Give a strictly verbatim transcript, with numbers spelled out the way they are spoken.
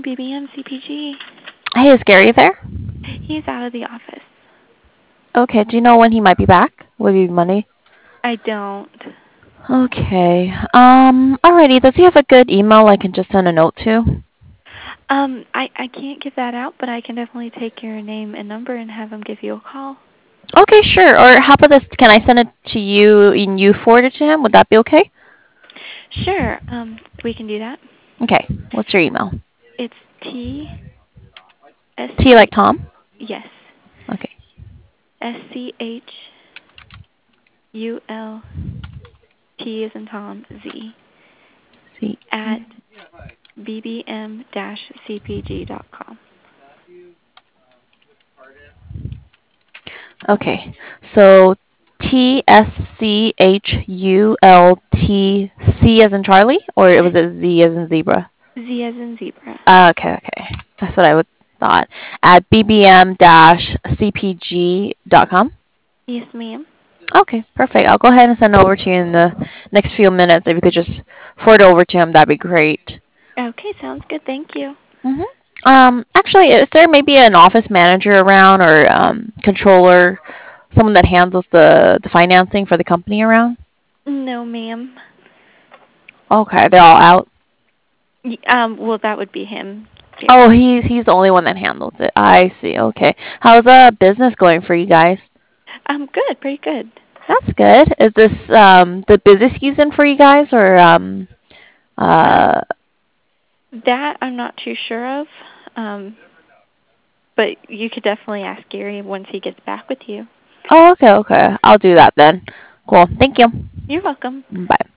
B B M C P G. Hey, is Gary there? He's out of the office. Okay, do you know when he might be back? Would it be Monday? I don't. Okay. Um, alrighty. Does he have a good email I can just send a note to? Um, I, I can't give that out, but I can definitely take your name and number and have him give you a call. Okay, sure. Or how about this? Can I send it to you and you forward it to him? Would that be okay? Sure. Um, we can do that. Okay. What's your email? It's T S T C like Tom? yes Okay. S C H U L T as in Tom Z See. at b b m dash c p g dot com. Okay. So T S C H U L T C as in Charlie, or was it Z as in zebra? Z as in zebra. Uh, okay, okay. That's what I would thought. At b b m dash c p g dot com. Yes, ma'am. Okay, perfect. I'll go ahead and send it over to you in the next few minutes. If you could just forward it over to him, that'd be great. Okay, sounds good. Thank you. hmm Um, actually, is there maybe an office manager around or um, controller, someone that handles the, the financing for the company around? No, ma'am. Okay, they're all out. Y- Um, well, that would be him, Oh, Gary. he's he's the only one that handles it. I see. Okay, how's uh business going for you guys? Um, good, pretty good. That's good. Is this um the busy season for you guys or um Um, uh that I'm not too sure of. Um, but you could definitely ask Gary once he gets back with you. oh okay, okay. I'll do that then. Cool. Thank you. You're welcome. Bye.